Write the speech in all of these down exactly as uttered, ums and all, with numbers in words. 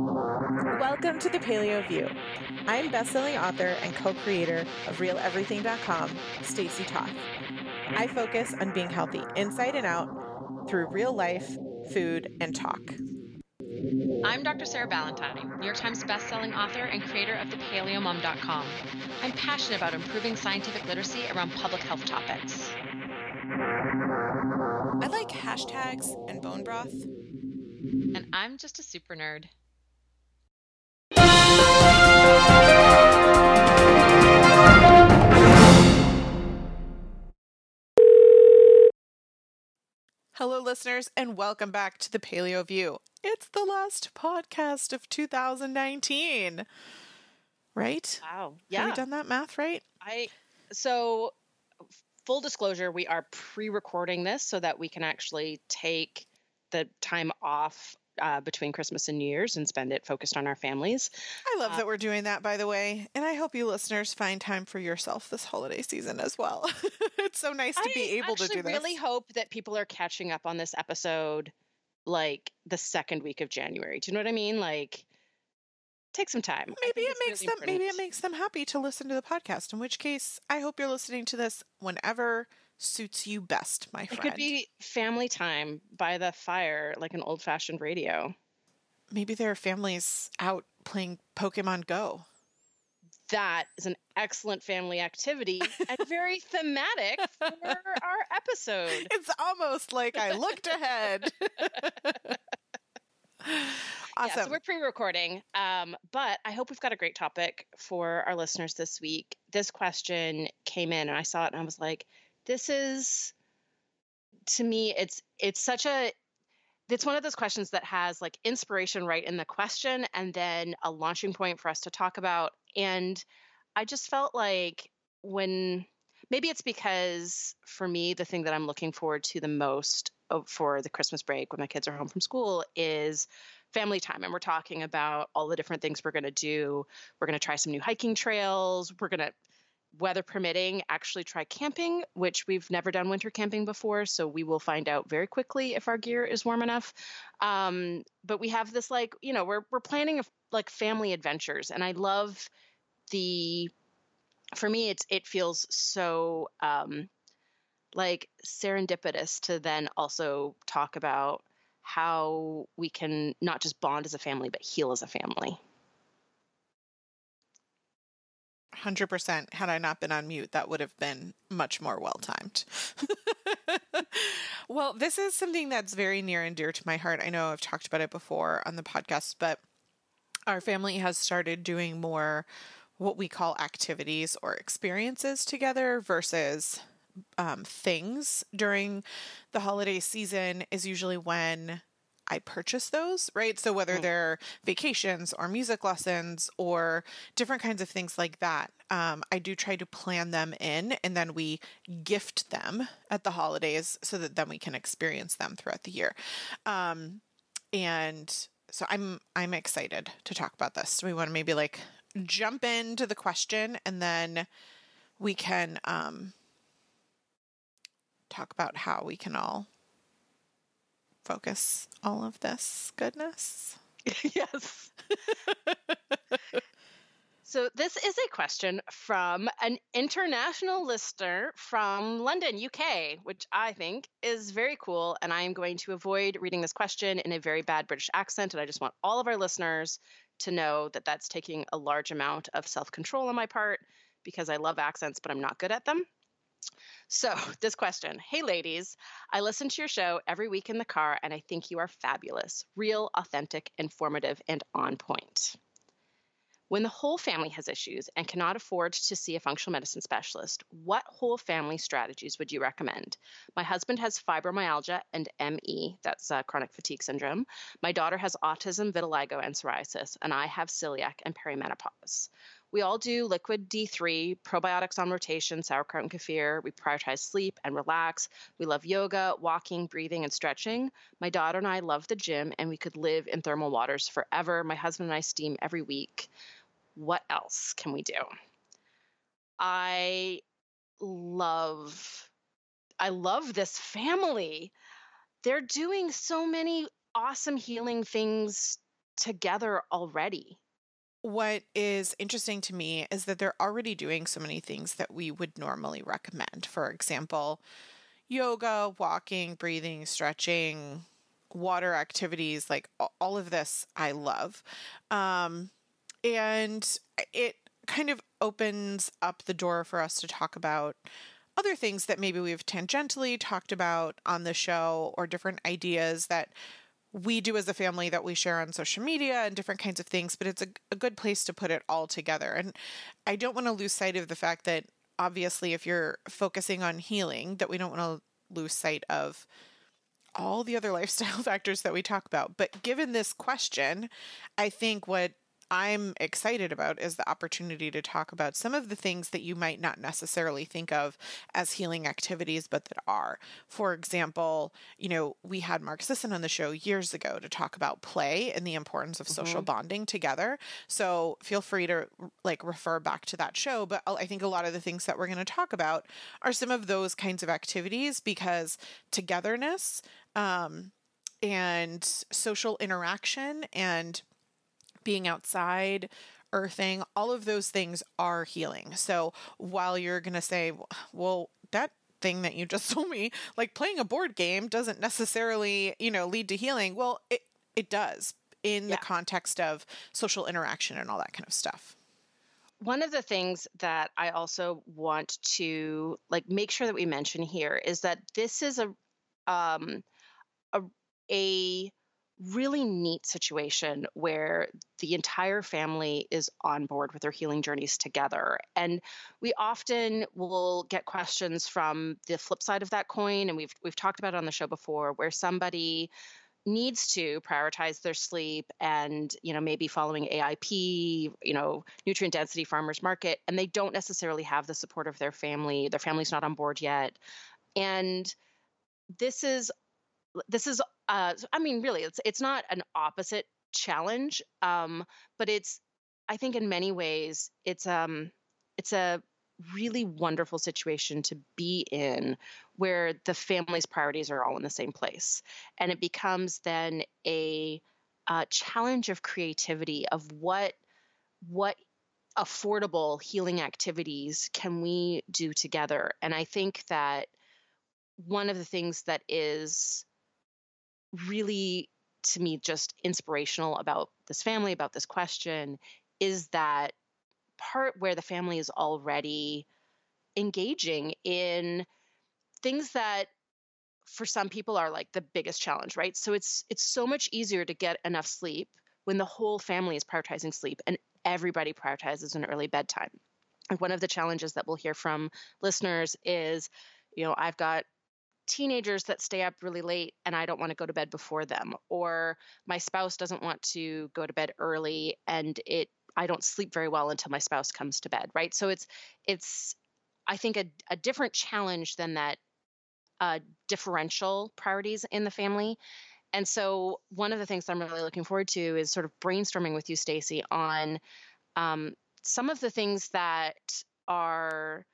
Welcome to the Paleo View. I'm bestselling author and co-creator of Real Everything dot com, Stacey Toth. I focus on being healthy inside and out through real life, food, and talk. I'm Doctor Sarah Ballantyne, New York Times bestselling author and creator of the Paleo Mom dot com. I'm passionate about improving scientific literacy around public health topics. I like hashtags and bone broth. And I'm just a super nerd. Hello, listeners, and welcome back to the Paleo View. It's the last podcast of two thousand nineteen, right? Wow. Yeah. Have we done that math right? I so full disclosure, we are pre-recording this so that we can actually take the time off uh, between Christmas and New Year's and spend it focused on our families. I love uh, that we're doing that, by the way. And I hope you listeners find time for yourself this holiday season as well. It's so nice to I be able to do this. I really hope that people are catching up on this episode like the second week of January. Do you know what I mean? Like, take some time. Maybe it makes really them important. Maybe it makes them happy to listen to the podcast, in which case I hope you're listening to this whenever suits you best, my friend. It could be family time by the fire, like an old-fashioned radio. Maybe there are families out playing Pokemon Go. That is an excellent family activity and very thematic for our episode. It's almost like I looked ahead. Awesome. Yeah, so we're pre-recording, um, but I hope we've got a great topic for our listeners this week. This question came in and I saw it and I was like, this is, to me, it's it's such a, it's one of those questions that has like inspiration right in the question and then a launching point for us to talk about. And I just felt like when, maybe it's because for me, the thing that I'm looking forward to the most for the Christmas break when my kids are home from school is family time. And we're talking about all the different things we're going to do. We're going to try some new hiking trails. We're going to, weather permitting, actually try camping, which we've never done winter camping before. So we will find out very quickly if our gear is warm enough. Um, but we have this, like, you know, we're, we're planning a, like family adventures. And I love the, for me, it's, it feels so, um, like serendipitous to then also talk about how we can not just bond as a family, but heal as a family. one hundred percent. Had I not been on mute, that would have been much more well-timed. Well, this is something that's very near and dear to my heart. I know I've talked about it before on the podcast, but our family has started doing more what we call activities or experiences together versus um, things during the holiday season is usually when I purchase those, right? So whether they're vacations or music lessons or different kinds of things like that, um, I do try to plan them in and then we gift them at the holidays so that then we can experience them throughout the year. Um, and so I'm, I'm excited to talk about this. So we want to maybe like jump into the question and then we can, um, talk about how we can all focus all of this goodness. Yes. So this is a question from an international listener from London, U K, which I think is very cool. And I am going to avoid reading this question in a very bad British accent. And I just want all of our listeners to know that that's taking a large amount of self-control on my part because I love accents, but I'm not good at them. So this question, hey ladies, I listen to your show every week in the car and I think you are fabulous, real, authentic, informative, and on point. When the whole family has issues and cannot afford to see a functional medicine specialist, what whole family strategies would you recommend? My husband has fibromyalgia and M E, that's uh, chronic fatigue syndrome. My daughter has autism, vitiligo, and psoriasis, and I have celiac and perimenopause. We all do liquid D three, probiotics on rotation, sauerkraut and kefir. We prioritize sleep and relax. We love yoga, walking, breathing, and stretching. My daughter and I love the gym, and we could live in thermal waters forever. My husband and I steam every week. What else can we do? I love, I love this family. They're doing so many awesome healing things together already. What is interesting to me is that they're already doing so many things that we would normally recommend. For example, yoga, walking, breathing, stretching, water activities, like a- all of this I love. Um, and it kind of opens up the door for us to talk about other things that maybe we've tangentially talked about on the show, or different ideas that we do as a family that we share on social media and different kinds of things, but it's a, a good place to put it all together. And I don't want to lose sight of the fact that obviously if you're focusing on healing, that we don't want to lose sight of all the other lifestyle factors that we talk about. But given this question, I think what I'm excited about is the opportunity to talk about some of the things that you might not necessarily think of as healing activities, but that are. For example, you know, we had Mark Sisson on the show years ago to talk about play and the importance of social Mm-hmm. bonding together. So feel free to like refer back to that show. But I think a lot of the things that we're going to talk about are some of those kinds of activities, because togetherness, um, and social interaction and being outside, earthing, all of those things are healing. So while you're going to say, well, that thing that you just told me, like playing a board game doesn't necessarily, you know, lead to healing. Well, it, it does in the Yeah. context of social interaction and all that kind of stuff. One of the things that I also want to like make sure that we mention here is that this is a um a a really neat situation where the entire family is on board with their healing journeys together. And we often will get questions from the flip side of that coin, and we've we've talked about it on the show before, where somebody needs to prioritize their sleep and, you know, maybe following A I P, you know, nutrient density farmers market, and they don't necessarily have the support of their family. Their family's not on board yet. And this is this is uh I mean, really, it's it's not an opposite challenge, um but it's, I think in many ways it's um it's a really wonderful situation to be in, where the family's priorities are all in the same place, and it becomes then a uh, challenge of creativity of what what affordable healing activities can we do together. And I think that one of the things that is really, to me, just inspirational about this family, about this question, is that part where the family is already engaging in things that for some people are like the biggest challenge, right? So it's it's so much easier to get enough sleep when the whole family is prioritizing sleep and everybody prioritizes an early bedtime. And one of the challenges that we'll hear from listeners is, you know, I've got teenagers that stay up really late and I don't want to go to bed before them, or my spouse doesn't want to go to bed early and it I don't sleep very well until my spouse comes to bed, right? So it's it's I think a, a different challenge than that uh, differential priorities in the family. And so one of the things I'm really looking forward to is sort of brainstorming with you, Stacey, on um, some of the things that are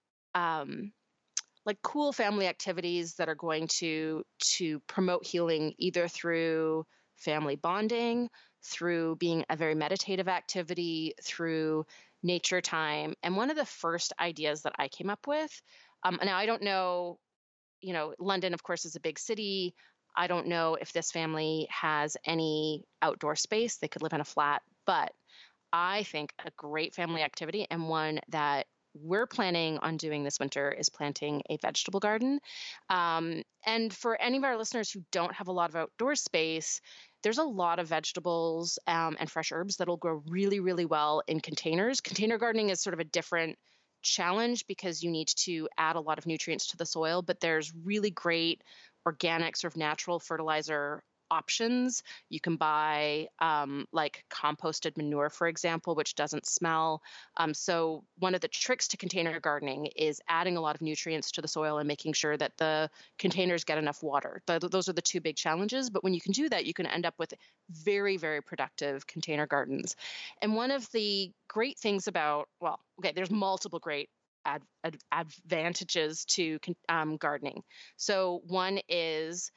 um, like cool family activities that are going to to promote healing, either through family bonding, through being a very meditative activity, through nature time. And one of the first ideas that I came up with, um, now I don't know, you know, London, of course, is a big city. I don't know if this family has any outdoor space. They could live in a flat, but I think a great family activity, and one that we're planning on doing this winter, is planting a vegetable garden. Um, and for any of our listeners who don't have a lot of outdoor space, there's a lot of vegetables um, and fresh herbs that'll grow really, really well in containers. Container gardening is sort of a different challenge because you need to add a lot of nutrients to the soil, but there's really great organic, sort of natural fertilizer options. You can buy um, like composted manure, for example, which doesn't smell. Um, so one of the tricks to container gardening is adding a lot of nutrients to the soil and making sure that the containers get enough water. Th- those are the two big challenges. But when you can do that, you can end up with very, very productive container gardens. And one of the great things about, well, okay, there's multiple great ad- ad- advantages to um, gardening. So one is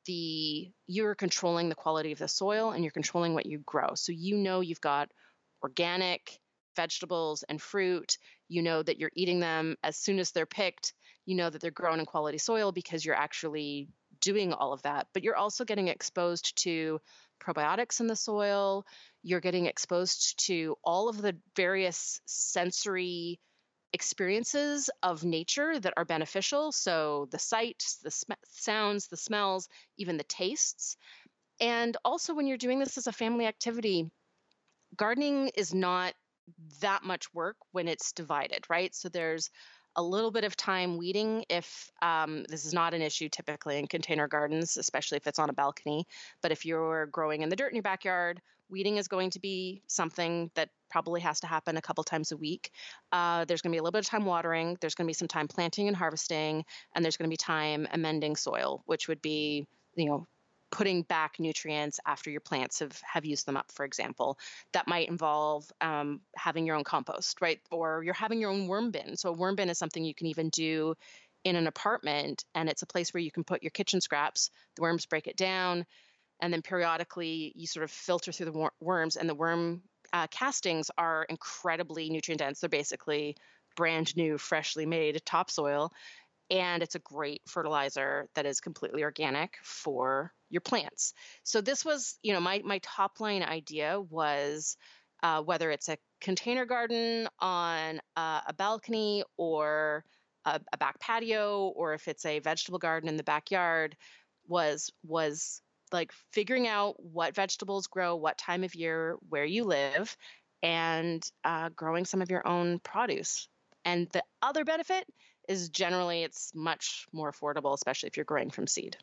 the you're controlling the quality of the soil and you're controlling what you grow. So you know you've got organic vegetables and fruit. You know that you're eating them as soon as they're picked. You know that they're grown in quality soil because you're actually doing all of that. But you're also getting exposed to probiotics in the soil. You're getting exposed to all of the various sensory experiences of nature that are beneficial. So the sights, the sm- sounds, the smells, even the tastes. And also, when you're doing this as a family activity, gardening is not that much work when it's divided, right? So there's a little bit of time weeding if um, this is not an issue typically in container gardens, especially if it's on a balcony. But if you're growing in the dirt in your backyard, weeding is going to be something that probably has to happen a couple times a week. Uh, there's going to be a little bit of time watering. There's going to be some time planting and harvesting, and there's going to be time amending soil, which would be, you know, putting back nutrients after your plants have, have used them up, for example. That might involve um, having your own compost, right? Or you're having your own worm bin. So a worm bin is something you can even do in an apartment, and it's a place where you can put your kitchen scraps. The worms break it down, and then periodically you sort of filter through the wor- worms, and the worm uh, castings are incredibly nutrient dense. They're basically brand new, freshly made topsoil. And it's a great fertilizer that is completely organic for your plants. So this was, you know, my my top line idea was uh, whether it's a container garden on uh, a balcony or a, a back patio, or if it's a vegetable garden in the backyard, was was like figuring out what vegetables grow, what time of year, where you live, and uh, growing some of your own produce. And the other benefit is generally it's much more affordable, especially if you're growing from seed.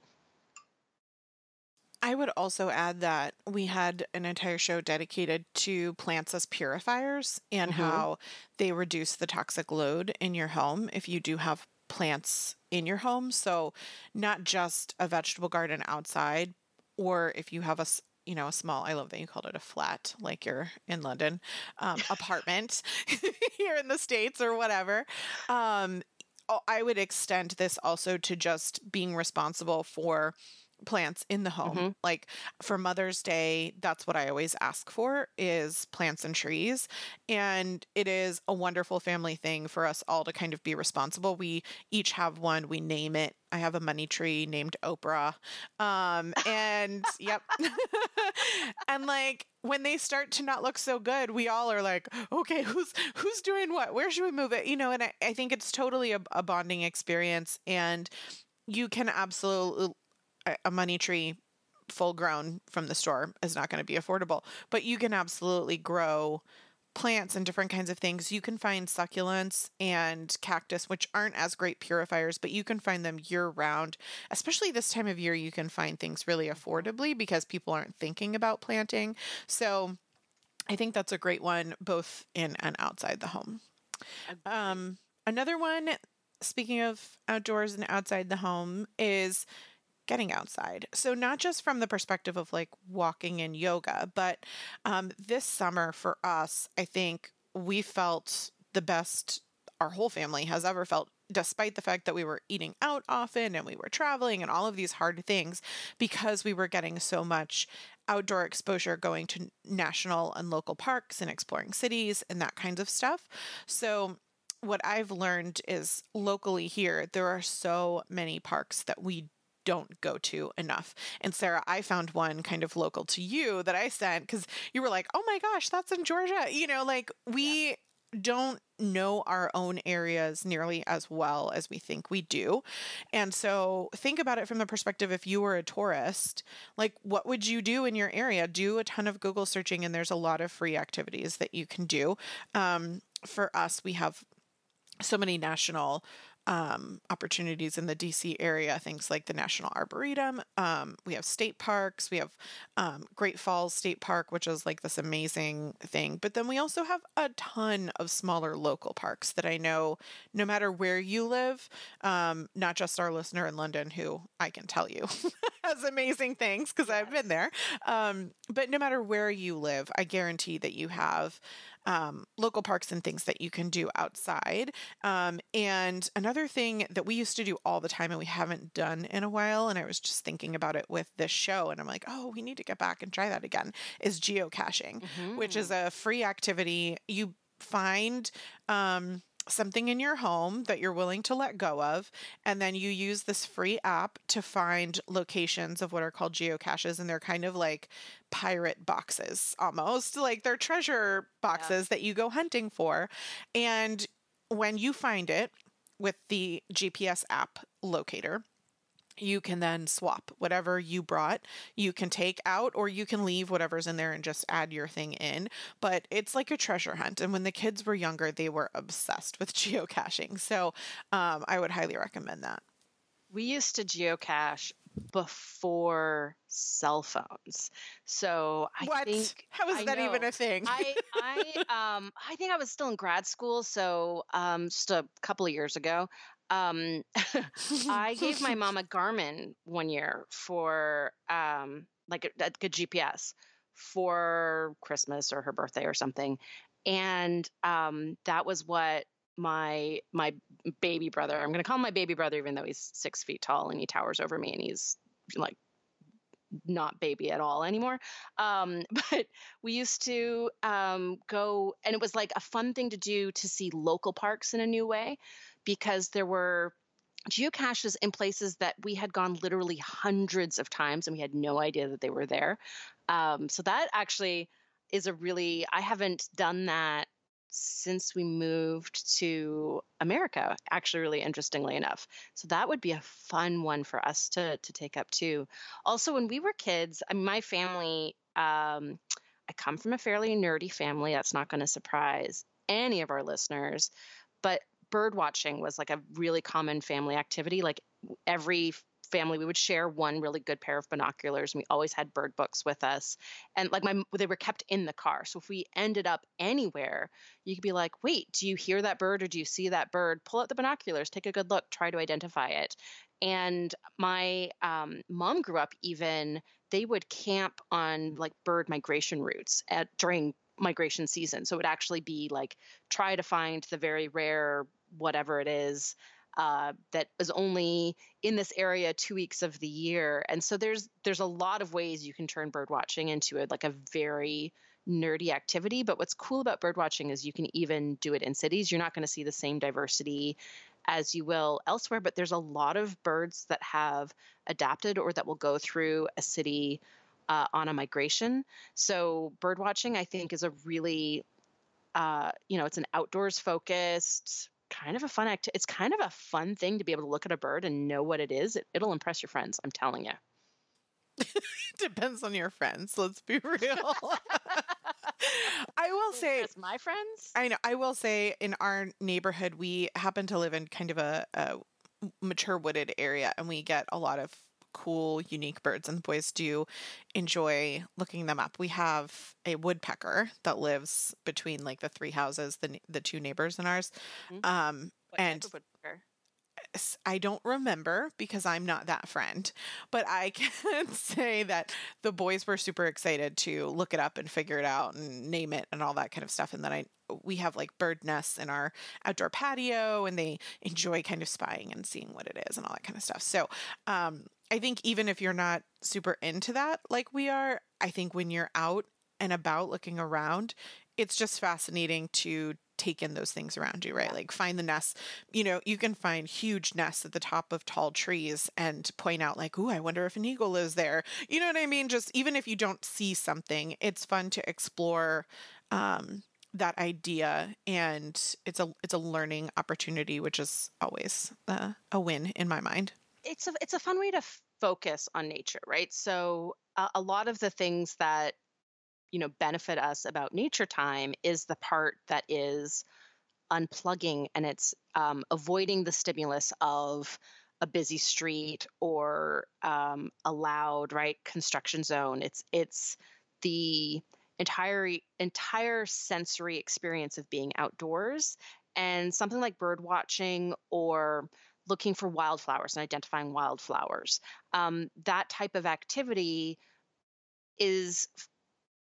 I would also add that we had an entire show dedicated to plants as purifiers and Mm-hmm. how they reduce the toxic load in your home if you do have plants in your home. So not just a vegetable garden outside, or if you have a s- you know, a small, I love that you called it a flat, like you're in London, um, apartment here in the States or whatever. Um, oh, I would extend this also to just being responsible for plants in the home. Mm-hmm. Like for Mother's Day, that's what I always ask for is plants and trees. And it is a wonderful family thing for us all to kind of be responsible. We each have one, we name it. I have a money tree named Oprah. Um, and yep. And like when they start to not look so good, we all are like, okay, who's who's doing what? Where should we move it? You know, and I, I think it's totally a, a bonding experience. And you can absolutely a a money tree full grown from the store is not going to be affordable, but you can absolutely grow plants and different kinds of things. You can find succulents and cactus, which aren't as great purifiers, but you can find them year round. Especially this time of year, you can find things really affordably because people aren't thinking about planting. So I think that's a great one, both in and outside the home. Um, another one, speaking of outdoors and outside the home, is getting outside. So not just from the perspective of like walking and yoga, but um, this summer for us, I think we felt the best our whole family has ever felt, despite the fact that we were eating out often and we were traveling and all of these hard things, because we were getting so much outdoor exposure going to national and local parks and exploring cities and that kinds of stuff. So what I've learned is locally here, there are so many parks that we don't go to enough. And Sarah, I found one kind of local to you that I sent because you were like, oh my gosh, that's in Georgia. You know, like we yeah. don't know our own areas nearly as well as we think we do. And so think about it from the perspective, if you were a tourist, like what would you do in your area? Do a ton of Google searching, and there's a lot of free activities that you can do. Um, for us, we have so many national um, opportunities in the D C area, things like the National Arboretum. Um, we have state parks. We have um, Great Falls State Park, which is like this amazing thing. But then we also have a ton of smaller local parks that I know no matter where you live, um, not just our listener in London, who I can tell you has amazing things because I've been there. Um, but no matter where you live, I guarantee that you have um, local parks and things that you can do outside. Um, and another thing that we used to do all the time and we haven't done in a while, and I was just thinking about it with this show, and I'm like, oh, we need to get back and try that again, is geocaching, which is Mm-hmm. a free activity. You find um, something in your home that you're willing to let go of, and then you use this free app to find locations of what are called geocaches, and they're kind of like pirate boxes almost, like they're treasure Yeah. boxes that you go hunting for. And when you find it with the G P S app locator, you can then swap whatever you brought. You can take out or you can leave whatever's in there and just add your thing in. But it's like a treasure hunt. And when the kids were younger, they were obsessed with geocaching. So um, I would highly recommend that. We used to geocache before cell phones. So I What? think How is I that even know. a thing? I I um I think I was still in grad school, so um just a couple of years ago. Um I gave my mom a Garmin one year for um like a, a good G P S for Christmas or her birthday or something. And um that was what my my baby brother, I'm going to call him my baby brother even though he's six feet tall and he towers over me and he's like not baby at all anymore. Um, but we used to um, go, and it was like a fun thing to do to see local parks in a new way because there were geocaches in places that we had gone literally hundreds of times and we had no idea that they were there. Um, so that actually is a really, I haven't done that since we moved to America, actually, really interestingly enough. So that would be a fun one for us to to take up too. Also, when we were kids, I mean, my family, um, I come from a fairly nerdy family. That's not going to surprise any of our listeners, but bird watching was like a really common family activity. Like every family, we would share one really good pair of binoculars, and we always had bird books with us. And like my, they were kept in the car. So if we ended up anywhere, you could be like, "Wait, do you hear that bird or do you see that bird? Pull out the binoculars, take a good look, try to identify it." And my um, mom grew up even, they would camp on like bird migration routes at during migration season. So it would actually be like try to find the very rare whatever it is uh, that is only in this area two weeks of the year. And so there's there's a lot of ways you can turn bird watching into a, like a very nerdy activity. But what's cool about bird watching is you can even do it in cities. You're not going to see the same diversity as you will elsewhere, but there's a lot of birds that have adapted or that will go through a city uh, on a migration. So bird watching, I think, is a really, uh, you know, it's an outdoors focused kind of a fun act. It's kind of a fun thing to be able to look at a bird and know what it is. It, it'll impress your friends. I'm telling you. Depends on your friends. Let's be real. I will say, Impress my friends. I know, I will say in our neighborhood, we happen to live in kind of a, a mature wooded area and we get a lot of cool, unique birds, and the boys do enjoy looking them up. We have a woodpecker that lives between like the three houses, the the two neighbors in ours. Mhm. Um, What and type of woodpecker? s- I don't remember because I'm not that friend, but I can say that the boys were super excited to look it up and figure it out and name it and all that kind of stuff. And then I we have like bird nests in our outdoor patio, and they enjoy kind of spying and seeing what it is and all that kind of stuff. So, um, I think even if you're not super into that like we are, I think when you're out and about looking around, it's just fascinating to take in those things around you, right? Yeah. Like find the nests. You know, you can find huge nests at the top of tall trees and point out like, "Ooh, I wonder if an eagle lives there." You know what I mean? Just even if you don't see something, it's fun to explore um that idea, and it's a it's a learning opportunity, which is always uh, a win in my mind. It's a it's a fun way to focus on nature, right? So uh, a lot of the things that you know benefit us about nature time is the part that is unplugging, and it's um, avoiding the stimulus of a busy street or um, a loud right construction zone. It's it's the entire entire sensory experience of being outdoors, and something like bird watching or looking for wildflowers and identifying wildflowers. Um, that type of activity is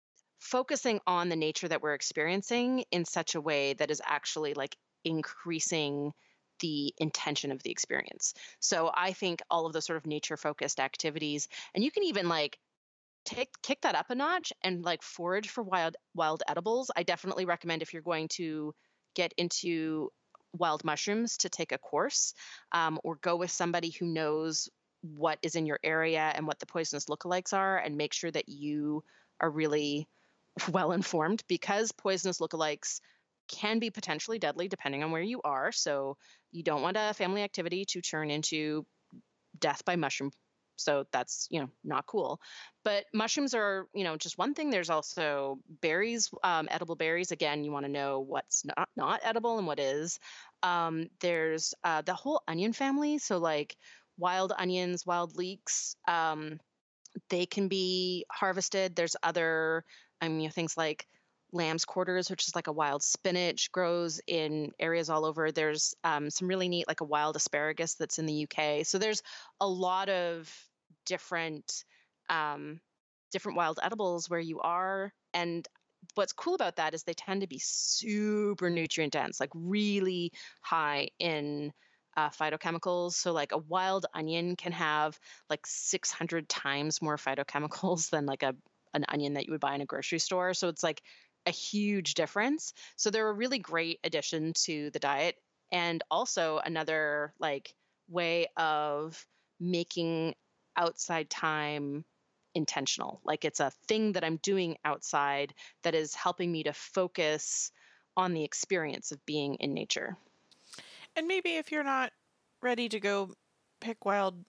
focusing on the nature that we're experiencing in such a way that is actually like increasing the intention of the experience. So I think all of those sort of nature focused activities, and you can even like take kick that up a notch and like forage for wild wild edibles. I definitely recommend if you're going to get into wild mushrooms to take a course, um, or go with somebody who knows what is in your area and what the poisonous lookalikes are, and make sure that you are really well informed, because poisonous lookalikes can be potentially deadly depending on where you are. So you don't want a family activity to turn into death by mushroom. So that's, you know, not cool. But mushrooms are, you know, just one thing. There's also berries, um, edible berries. Again, you want to know what's not, not edible and what is. Um, there's uh, the whole onion family. So like wild onions, wild leeks, um, they can be harvested. There's other, I mean, things like lamb's quarters, which is like a wild spinach, grows in areas all over. There's um, some really neat, like a wild asparagus that's in the U K. So there's a lot of different, um, different wild edibles where you are. And what's cool about that is they tend to be super nutrient dense, like really high in uh, phytochemicals. So like a wild onion can have like six hundred times more phytochemicals than like a an onion that you would buy in a grocery store. So it's like a huge difference. So they're a really great addition to the diet. And also another like way of making outside time intentional. Like it's a thing that I'm doing outside that is helping me to focus on the experience of being in nature. And maybe if you're not ready to go pick wild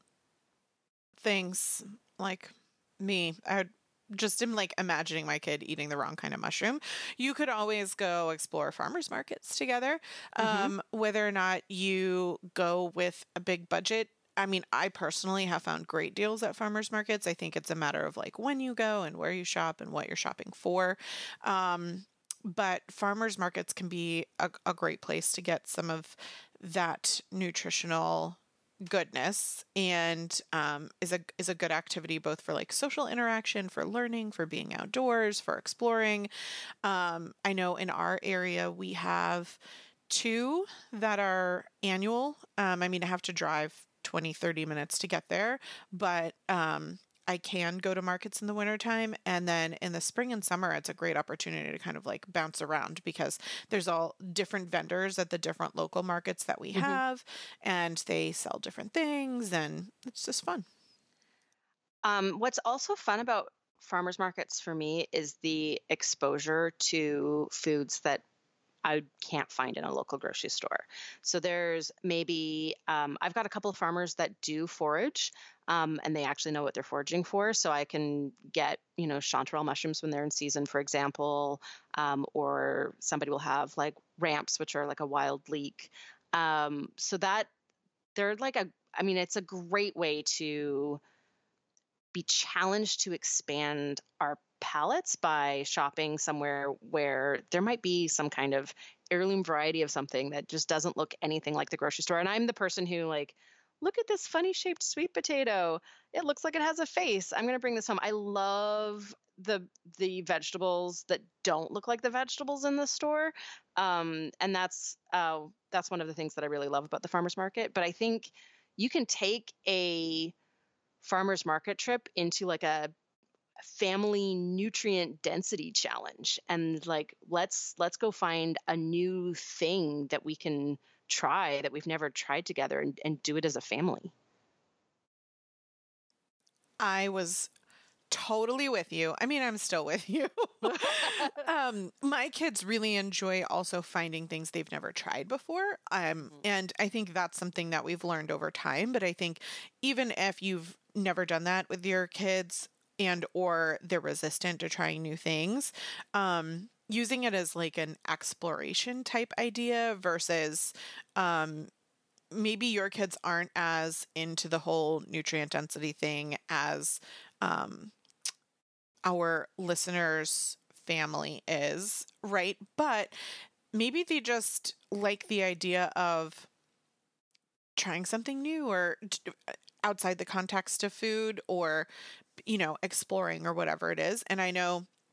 things like me, I would just am like imagining my kid eating the wrong kind of mushroom. You could always go explore farmers markets together. Mm-hmm. Um, whether or not you go with a big budget. I mean, I personally have found great deals at farmers markets. I think it's a matter of like when you go and where you shop and what you're shopping for. Um, but farmers markets can be a, a great place to get some of that nutritional goodness, and um, is a is a good activity both for like social interaction, for learning, for being outdoors, for exploring. Um, I know in our area we have two that are annual. Um, I mean, I have to drive twenty, thirty minutes to get there, but um, I can go to markets in the wintertime. And then in the spring and summer, it's a great opportunity to kind of like bounce around because there's all different vendors at the different local markets that we Mm-hmm. have, and they sell different things, and it's just fun. Um, what's also fun about farmers markets for me is the exposure to foods that I can't find in a local grocery store. So there's maybe, um, I've got a couple of farmers that do forage, um, and they actually know what they're foraging for. So I can get, you know, chanterelle mushrooms when they're in season, for example, um, or somebody will have like ramps, which are like a wild leek. Um, so that they're like a, I mean, it's a great way to be challenged to expand our palettes by shopping somewhere where there might be some kind of heirloom variety of something that just doesn't look anything like the grocery store. And I'm the person who like, look at this funny shaped sweet potato. It looks like it has a face. I'm going to bring this home. I love the the vegetables that don't look like the vegetables in the store. Um, and that's uh, that's one of the things that I really love about the farmers market. But I think you can take a farmers market trip into like a family nutrient density challenge, and like let's let's go find a new thing that we can try that we've never tried together, and, and do it as a family. I was totally with you. I mean, I'm still with you. um, my kids really enjoy also finding things they've never tried before. Um, and I think that's something that we've learned over time. But I think even if you've never done that with your kids and or they're resistant to trying new things, um, using it as like an exploration type idea versus um, maybe your kids aren't as into the whole nutrient density thing as um, our listeners' family is, right? But maybe they just like the idea of trying something new or t- outside the context of food or, you know, exploring or whatever it is. And I know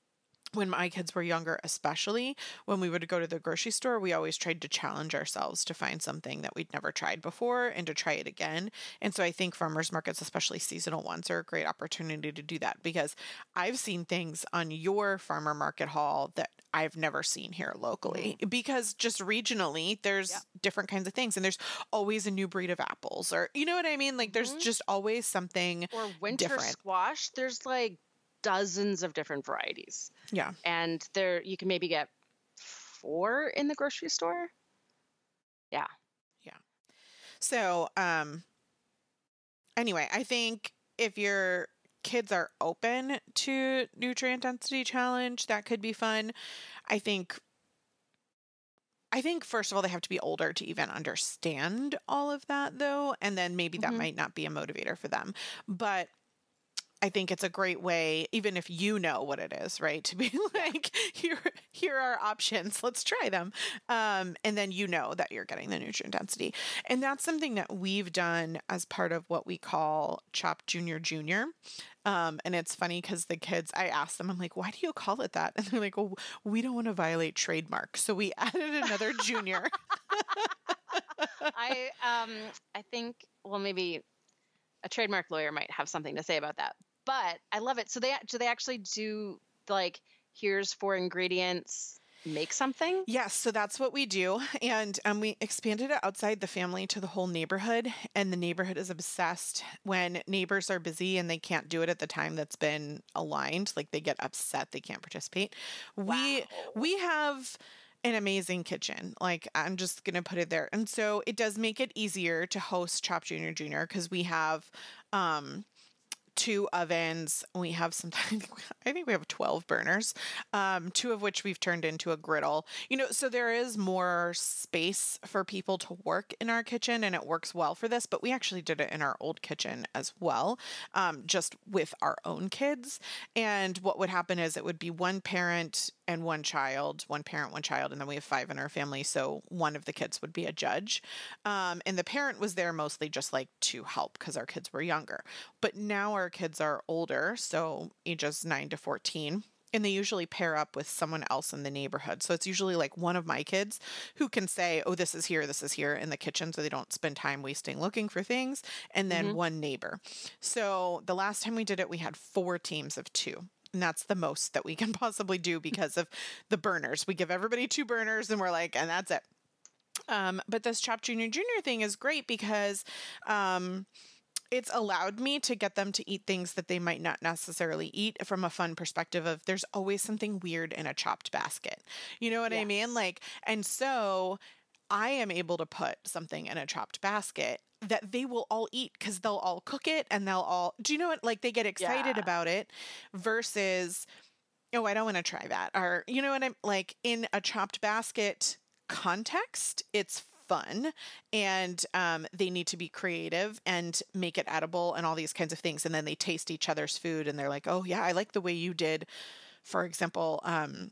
when my kids were younger, especially when we would go to the grocery store, we always tried to challenge ourselves to find something that we'd never tried before and to try it again. And so I think farmers markets, especially seasonal ones, are a great opportunity to do that, because I've seen things on your farmer market haul that I've never seen here locally, Mhm. because just regionally there's Yeah. different kinds of things, and there's always a new breed of apples, or you know what I mean? Like there's Mhm. just always something Or winter different. squash, there's like dozens of different varieties. Yeah. And there you can maybe get four in the grocery store. Yeah. Yeah. So, um, anyway, I think if your kids are open to nutrient density challenge, that could be fun. I think I think first of all they have to be older to even understand all of that though, and then maybe that Mhm. might not be a motivator for them. But I think it's a great way, even if you know what it is, right? To be Yeah. like, here, here are options. Let's try them. Um, and then you know that you're getting the nutrient density. And that's something that we've done as part of what we call Chop Junior Junior. Um, and it's funny because the kids, I asked them, I'm like, why do you call it that? And they're like, well, we don't want to violate trademark. So we added another junior. I um I think, well, maybe a trademark lawyer might have something to say about that. But I love it. So they do they actually do like, here's four ingredients, make something? Yes, so that's what we do. And um, we expanded it outside the family to the whole neighborhood. And the neighborhood is obsessed when neighbors are busy and they can't do it at the time that's been aligned. Like they get upset, they can't participate. We Wow. we have an amazing kitchen. Like I'm just gonna put it there. And so it does make it easier to host Chop Junior Junior because we have um two ovens. We have some, I think we have twelve burners, um, two of which we've turned into a griddle. You know, so there is more space for people to work in our kitchen, and it works well for this, but we actually did it in our old kitchen as well, um, just with our own kids. And what would happen is it would be one parent and one child, one parent, one child, and then we have five in our family. So one of the kids would be a judge. Um, and the parent was there mostly just like to help because our kids were younger. But now our kids are older, so ages nine to fourteen. And they usually pair up with someone else in the neighborhood. So it's usually like one of my kids who can say, oh, this is here, this is here in the kitchen. So they don't spend time wasting looking for things. And then Mhm. one neighbor. So the last time we did it, we had four teams of two. And that's the most that we can possibly do because of the burners. We give everybody two burners and we're like, and that's it. Um, but this Chop Junior Junior thing is great because um, it's allowed me to get them to eat things that they might not necessarily eat from a fun perspective of there's always something weird in a chopped basket. You know what I mean? Yes. Like, and so I am able to put something in a chopped basket that they will all eat because they'll all cook it and they'll all, do you know what? Like they get excited Yeah. about it versus, oh, I don't want to try that. Or, you know what I'm like in a chopped basket context, it's fun and um, they need to be creative and make it edible and all these kinds of things. And then they taste each other's food and they're like, oh, yeah, I like the way you did. For example, um,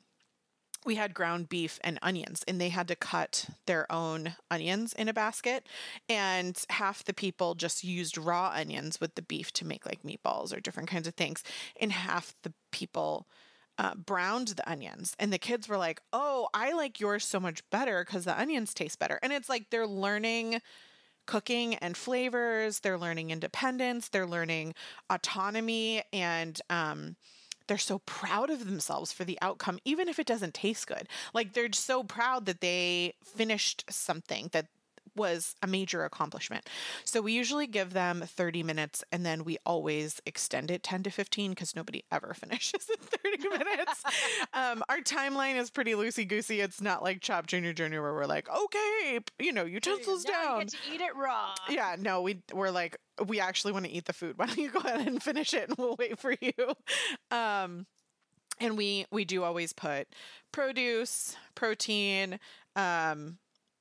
we had ground beef and onions, and they had to cut their own onions in a basket. And half the people just used raw onions with the beef to make like meatballs or different kinds of things. And half the people uh, browned the onions. And the kids were like, oh, I like yours so much better because the onions taste better. And it's like they're learning cooking and flavors, they're learning independence, they're learning autonomy, and um, they're so proud of themselves for the outcome, even if it doesn't taste good. Like they're so proud that they finished something that was a major accomplishment. So we usually give them thirty minutes and then we always extend it ten to fifteen because nobody ever finishes in thirty minutes. um, our timeline is pretty loosey goosey. It's not like Chop Junior Junior where we're like, okay, you know, utensils Now down. you get to eat it raw. Yeah, no, we we're like, we actually want to eat the food. Why don't you go ahead and finish it and we'll wait for you. Um, and we we do always put produce, protein, um,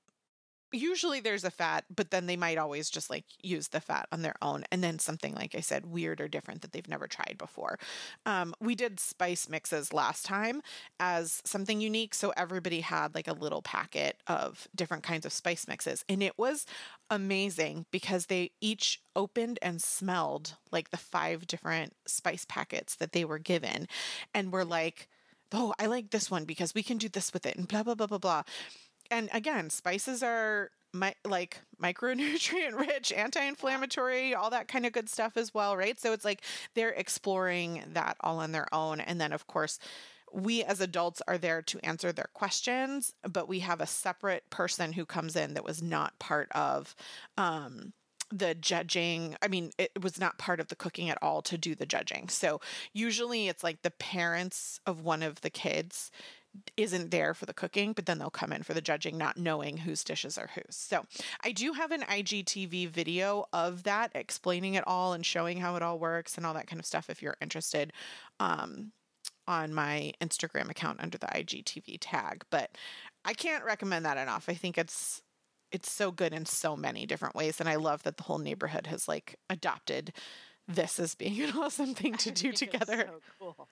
usually there's a fat, but then they might always just like use the fat on their own. And then something, like I said, weird or different that they've never tried before. Um, we did spice mixes last time as something unique. So everybody had like a little packet of different kinds of spice mixes. And it was amazing because they each opened and smelled like the five different spice packets that they were given and were like, oh, I like this one because we can do this with it and blah, blah, blah, blah, blah. And again, spices are my, like micronutrient rich, anti-inflammatory, all that kind of good stuff as well, right? So it's like they're exploring that all on their own. And then, of course, we as adults are there to answer their questions, but we have a separate person who comes in that was not part of um, the judging. I mean, it was not part of the cooking at all to do the judging. So usually it's like the parents of one of the kids isn't there for the cooking, but then they'll come in for the judging, not knowing whose dishes are whose. So I do have an I G T V video of that, explaining it all and showing how it all works and all that kind of stuff if you're interested, um, on my Instagram account under the I G T V tag. But I can't recommend that enough. I think it's it's so good in so many different ways. And I love that the whole neighborhood has like adopted this as being an awesome thing to do together. So cool.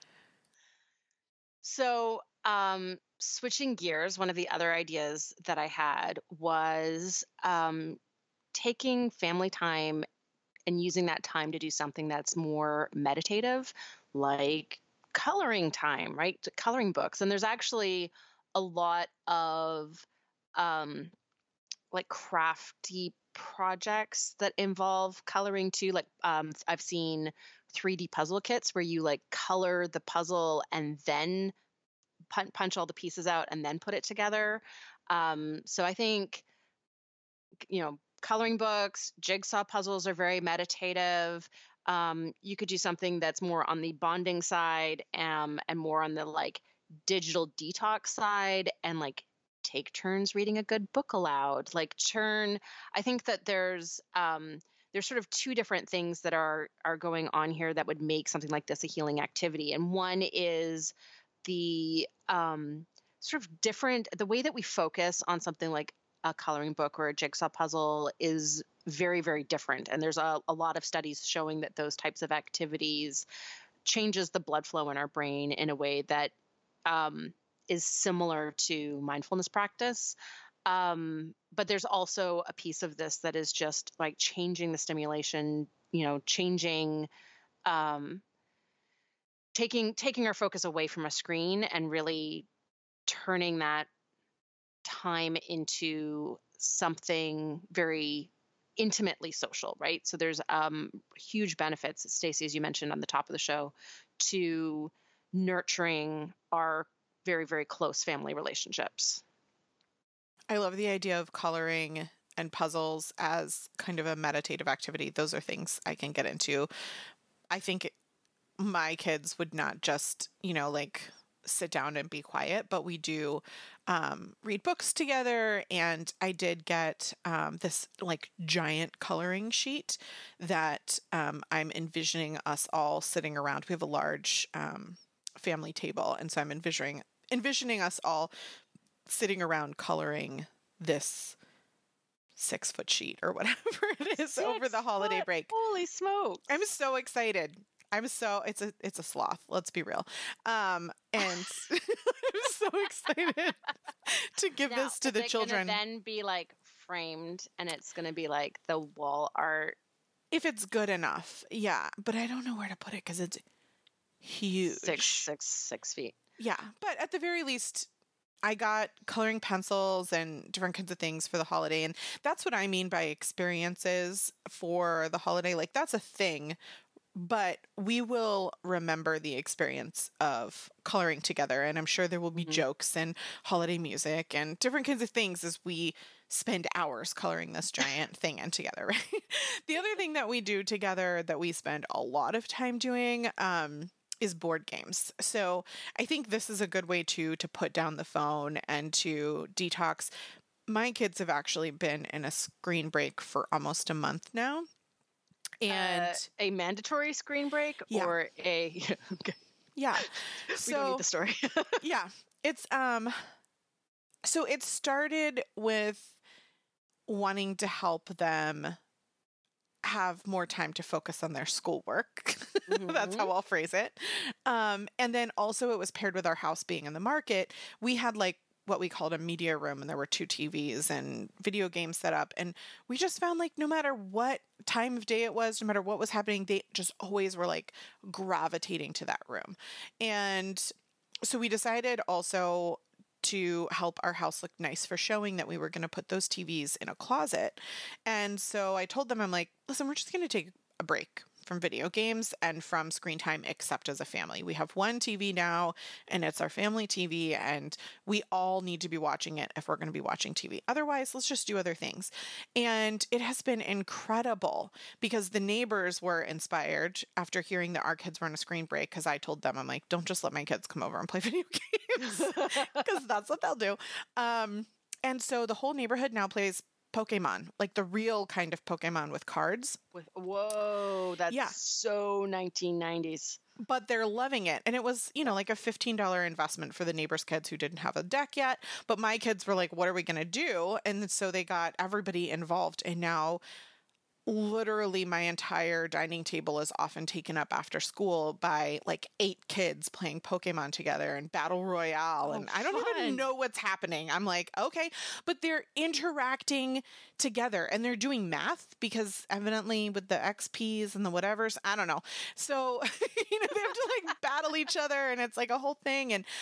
So, um, switching gears, one of the other ideas that I had was um, taking family time and using that time to do something that's more meditative, like coloring time, right? Coloring books. And there's actually a lot of um, like crafty projects that involve coloring too. Like um, I've seen three D puzzle kits where you like color the puzzle and then punch, punch all the pieces out and then put it together. Um, so I think, you know, coloring books, jigsaw puzzles are very meditative. Um, you could do something that's more on the bonding side, um, and more on the like digital detox side, and like take turns reading a good book aloud. Like turn, I think that there's um, there's sort of two different things that are are going on here that would make something like this a healing activity. And one is the um, sort of different, the way that we focus on something like a coloring book or a jigsaw puzzle is very, very different. And there's a, a lot of studies showing that those types of activities changes the blood flow in our brain in a way that um, is similar to mindfulness practice. Um, but there's also a piece of this that is just like changing the stimulation, you know, changing, um, taking, taking our focus away from a screen and really turning that time into something very intimately social, right? So there's um, huge benefits, Stacey, as you mentioned on the top of the show, to nurturing our very, very close family relationships. I love the idea of coloring and puzzles as kind of a meditative activity. Those are things I can get into. I think my kids would not just, you know, like sit down and be quiet, but we do um, read books together. And I did get um, this like giant coloring sheet that um, I'm envisioning us all sitting around. We have a large um, family table. And so I'm envisioning, envisioning us all sitting around coloring this six foot sheet or whatever it is Six over the holiday foot. break. Holy smoke. I'm so excited. I'm so, it's a, it's a sloth. Let's be real. Um, and I'm so excited to give Now, this to is the it children. gonna then be like framed and it's going to be like the wall art. If it's good enough. Yeah. But I don't know where to put it because it's huge. Six, six, six feet. Yeah. But at the very least, I got coloring pencils and different kinds of things for the holiday. And that's what I mean by experiences for the holiday. Like that's a thing. But we will remember the experience of coloring together. And I'm sure there will be mm-hmm. jokes and holiday music and different kinds of things as we spend hours coloring this giant thing in together, right? The other thing that we do together that we spend a lot of time doing um, is board games. So I think this is a good way to, to put down the phone and to detox. My kids have actually been in a screen break for almost a month now. And uh, a mandatory screen break yeah. or a okay. Yeah. We so, don't need the story. yeah. It's um so it started with wanting to help them have more time to focus on their schoolwork. Mm-hmm. That's how I'll phrase it. Um and then also it was paired with our house being in the market. We had like what we called a media room, and there were two T Vs and video games set up. And we just found like no matter what time of day it was, no matter what was happening, they just always were like gravitating to that room. And so we decided also to help our house look nice for showing that we were going to put those T Vs in a closet. And so I told them, I'm like, listen, we're just going to take a break from video games and from screen time, except as a family. We have one T V now, and it's our family T V, and we all need to be watching it if we're going to be watching T V. Otherwise, let's just do other things. And it has been incredible because the neighbors were inspired after hearing that our kids were on a screen break, because I told them, I'm like, don't just let my kids come over and play video games, because that's what they'll do. Um, and so the whole neighborhood now plays Pokemon, like the real kind of Pokemon with cards. With whoa, that's Yeah. so nineteen nineties. But they're loving it. And it was, you know, like a fifteen dollars investment for the neighbors' kids who didn't have a deck yet. But my kids were like, what are we going to do? And so they got everybody involved. And now literally my entire dining table is often taken up after school by like eight kids playing Pokemon together and Battle Royale. Oh, and I don't fun. even know what's happening. I'm like, okay, but they're interacting together and they're doing math because evidently with the X Ps and the whatevers, I don't know. So, you know, they have to like battle each other and it's like a whole thing. And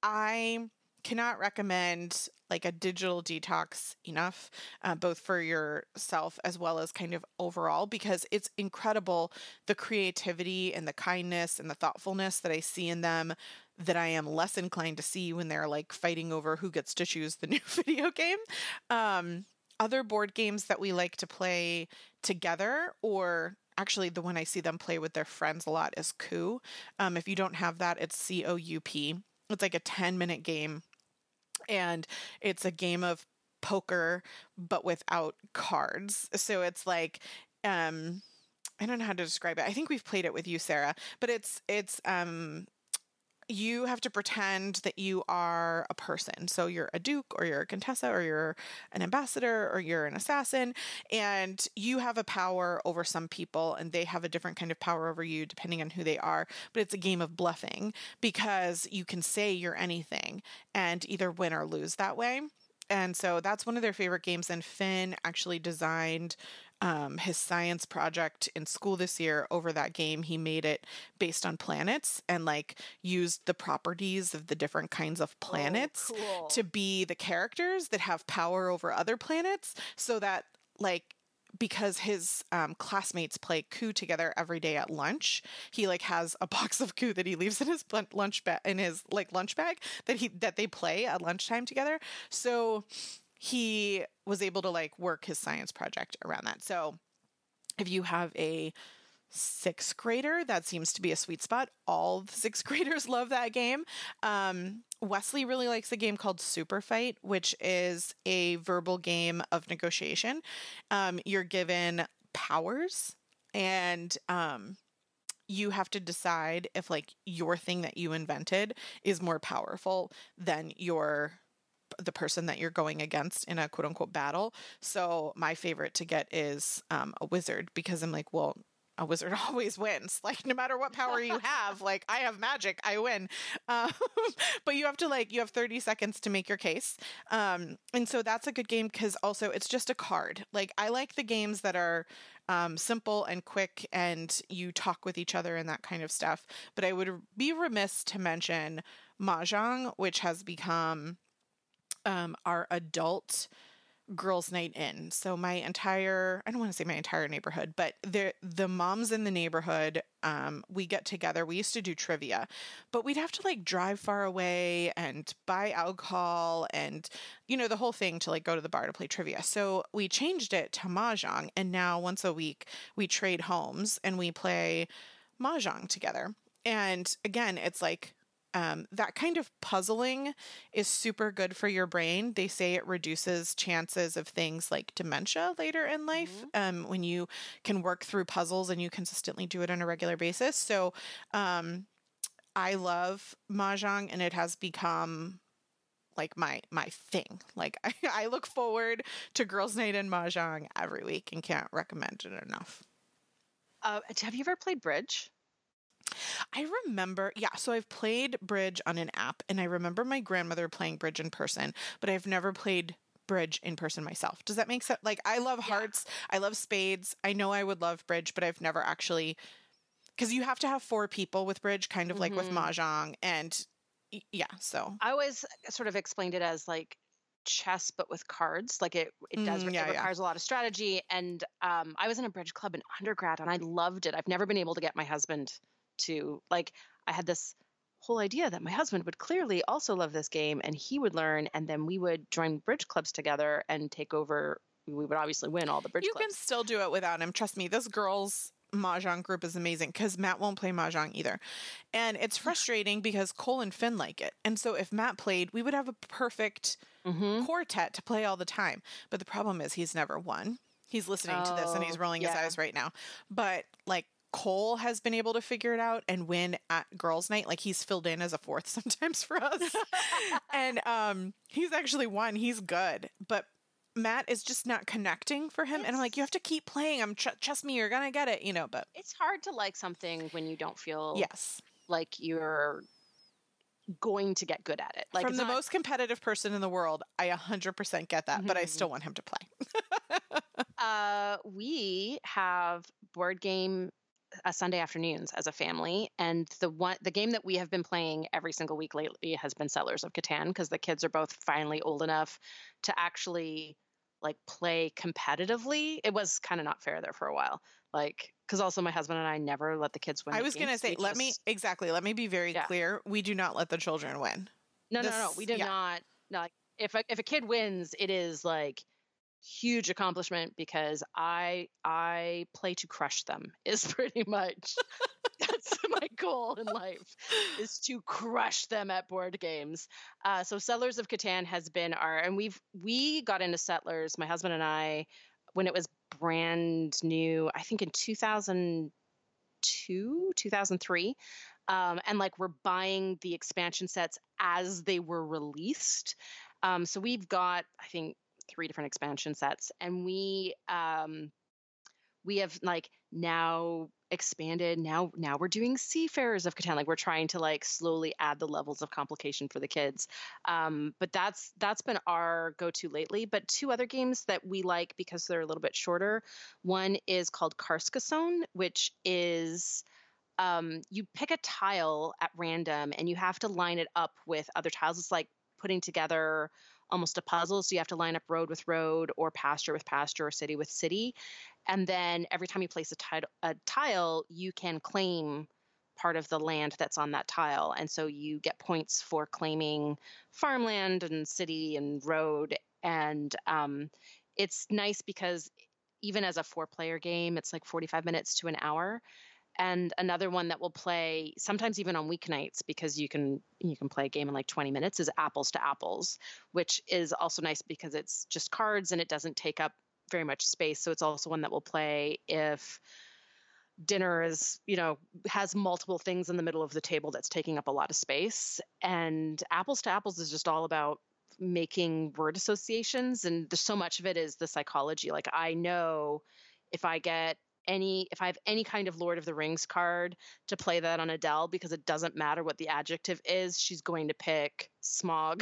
I cannot recommend like a digital detox enough, uh, both for yourself as well as kind of overall, because it's incredible the creativity and the kindness and the thoughtfulness that I see in them that I am less inclined to see when they're like fighting over who gets to choose the new video game. Um, other board games that we like to play together, or actually the one I see them play with their friends a lot, is Coup. Um, if you don't have that, it's C O U P. It's like a ten minute game. And it's a game of poker, but without cards. So it's like, um, I don't know how to describe it. I think we've played it with you, Sarah, but it's, it's, um, you have to pretend that you are a person. So you're a duke or you're a contessa or you're an ambassador or you're an assassin, and you have a power over some people and they have a different kind of power over you depending on who they are. But it's a game of bluffing because you can say you're anything and either win or lose that way. And so that's one of their favorite games. And Finn actually designed um, his science project in school this year over that game. He made it based on planets and like used the properties of the different kinds of planets Oh, cool. to be the characters that have power over other planets, so that like, because his um, classmates play Coup together every day at lunch, he like has a box of Coup that he leaves in his lunch bag, in his like lunch bag that he that they play at lunchtime together. So he was able to like work his science project around that. So if you have a sixth grader, that seems to be a sweet spot. All the sixth graders love that game. Um, Wesley really likes a game called Super Fight, which is a verbal game of negotiation. Um, you're given powers and um, you have to decide if like your thing that you invented is more powerful than your the person that you're going against in a quote unquote battle. So my favorite to get is um, a wizard, because I'm like, well, a wizard always wins. Like no matter what power you have, like I have magic, I win. Um, but you have to like, you have thirty seconds to make your case. Um, and so that's a good game because also it's just a card. Like I like the games that are um, simple and quick and you talk with each other and that kind of stuff. But I would be remiss to mention Mahjong, which has become um, our adult girls' night in. So my entire, I don't want to say my entire neighborhood, but the the moms in the neighborhood, um, we get together. We used to do trivia, but we'd have to like drive far away and buy alcohol and, you know, the whole thing to like go to the bar to play trivia. So we changed it to Mahjong, and now once a week we trade homes and we play Mahjong together. And again, it's like Um, that kind of puzzling is super good for your brain. They say it reduces chances of things like dementia later in life mm-hmm. um, when you can work through puzzles and you consistently do it on a regular basis. So um, I love Mahjong, and it has become like my my thing. Like I, I look forward to Girls' Night in Mahjong every week and can't recommend it enough. Uh, have you ever played bridge? I remember, yeah, so I've played bridge on an app, and I remember my grandmother playing bridge in person, but I've never played bridge in person myself. Does that make sense? Like, I love hearts, yeah. I love spades. I know I would love bridge, but I've never actually, because you have to have four people with bridge, kind of mm-hmm. like with Mahjong, and y- yeah, so I always sort of explained it as like chess, but with cards. Like it, it does, mm, it yeah, yeah. requires a lot of strategy. And um, I was in a bridge club in undergrad and I loved it. I've never been able to get my husband to like, I had this whole idea that my husband would clearly also love this game and he would learn. And then we would join bridge clubs together and take over. We would obviously win all the bridge You can clubs. still do it without him. Trust me, this girls' Mahjong group is amazing because Matt won't play Mahjong either. And it's frustrating because Cole and Finn like it. And so if Matt played, we would have a perfect Mm-hmm. quartet to play all the time. But the problem is he's never won. He's listening Oh, to this and he's rolling yeah. his eyes right now. But like Cole has been able to figure it out and win at girls' night. Like he's filled in as a fourth sometimes for us. And um, he's actually won. He's good. But Matt is just not connecting for him. It's, and I'm like, you have to keep playing. I'm tr- trust me, you're going to get it, you know, but it's hard to like something when you don't feel yes, like you're going to get good at it. Like from it's the not, most competitive person in the world, I one hundred percent get that, but I Mhm. still want him to play. uh, we have board game uh, Sunday afternoons as a family, and the one the game that we have been playing every single week lately has been Settlers of Catan because the kids are both finally old enough to actually like play competitively. It was kind of not fair there for a while, like because also my husband and I never let the kids win. I the was going to games. say, We let me, just- exactly, let me be very Yeah. clear. We do not let the children win. No, no, no, This- we do yeah. not. No, like, if a, if a kid wins, it is like huge accomplishment because I I play to crush them is pretty much that's my goal in life is to crush them at board games. Uh, so Settlers of Catan has been our and we've we got into Settlers, my husband and I, when it was brand new. I think in two thousand two, two thousand three. Um, and like we're buying the expansion sets as they were released. Um, so we've got, I think, three different expansion sets, and we um, we have like now expanded. Now now we're doing Seafarers of Catan. Like we're trying to like slowly add the levels of complication for the kids. Um, but that's that's been our go-to lately. But two other games that we like because they're a little bit shorter. One is called Carcassonne, which is um, you pick a tile at random and you have to line it up with other tiles. It's like putting together almost a puzzle. So you have to line up road with road or pasture with pasture or city with city. And then every time you place a, tile, a tile, you can claim part of the land that's on that tile. And so you get points for claiming farmland and city and road. And um, it's nice because even as a four player game, it's like forty-five minutes to an hour. And another one that will play sometimes even on weeknights because you can you can play a game in like twenty minutes is Apples to Apples, which is also nice because it's just cards and it doesn't take up very much space. So it's also one that will play if dinner is, you know, has multiple things in the middle of the table that's taking up a lot of space. And Apples to Apples is just all about making word associations. And there's so much of it is the psychology. Like I know if I get any if I have any kind of Lord of the Rings card to play that on Adele, because it doesn't matter what the adjective is, she's going to pick Smog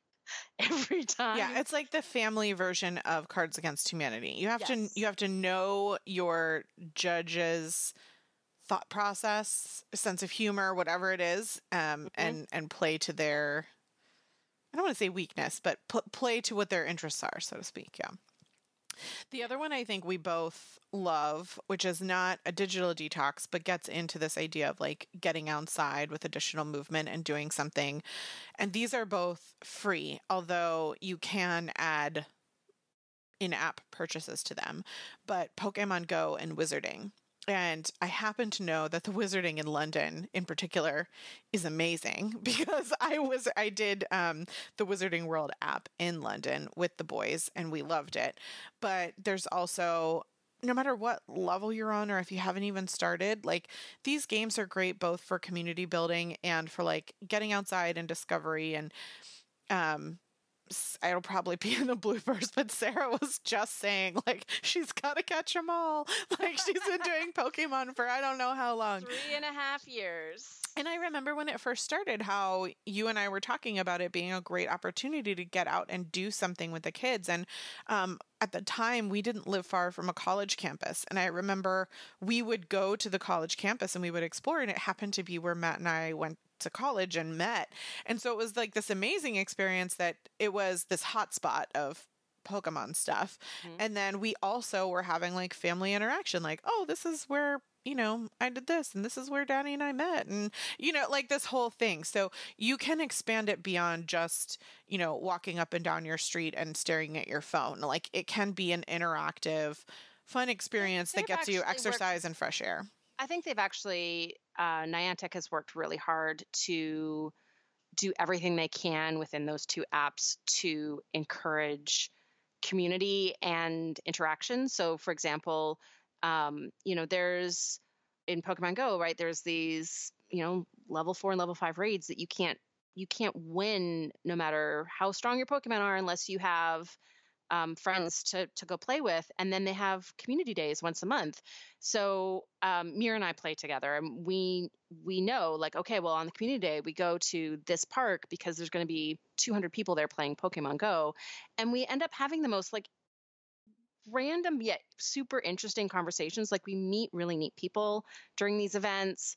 every time. Yeah, it's like the family version of Cards Against Humanity. You have Yes. to you have to know your judge's thought process, sense of humor, whatever it is, um, and and play to their, I don't want to say weakness, but pl- play to what their interests are, so to speak. Yeah. The other one I think we both love, which is not a digital detox, but gets into this idea of like getting outside with additional movement and doing something. And these are both free, although you can add in-app purchases to them, but Pokemon Go and Wizarding. And I happen to know that the Wizarding in London, in particular, is amazing because I was I did um, the Wizarding World app in London with the boys, and we loved it. But there's also, no matter what level you're on, or if you haven't even started, like these games are great both for community building and for like getting outside and discovery. And um, I'll probably be in the bloopers, but Sarah was just saying like she's got to catch them all. Like she's been doing Pokemon for I don't know how long. Three and a half years. And I remember when it first started how you and I were talking about it being a great opportunity to get out and do something with the kids. And um, at the time, we didn't live far from a college campus. And I remember we would go to the college campus and we would explore. And it happened to be where Matt and I went to college and met. And so it was like this amazing experience that it was this hotspot of Pokemon stuff. Mhm. And then we also were having like family interaction, like, oh, this is where, you know, I did this and this is where Danny and I met. And, you know, like this whole thing. So you can expand it beyond just, you know, walking up and down your street and staring at your phone. Like it can be an interactive, fun experience that They've gets you actually exercise worked- and fresh air. I think they've actually, uh, Niantic has worked really hard to do everything they can within those two apps to encourage community and interaction. So, for example, um, you know, there's in Pokemon Go, right? There's these, you know, level four and level five raids that you can't you can't win no matter how strong your Pokemon are unless you have um, friends to to go play with, and then they have community days once a month. So um, Mira and I play together, and we we know like, okay, well, on the community day we go to this park because there's going to be two hundred people there playing Pokemon Go, and we end up having the most like random yet super interesting conversations. Like we meet really neat people during these events.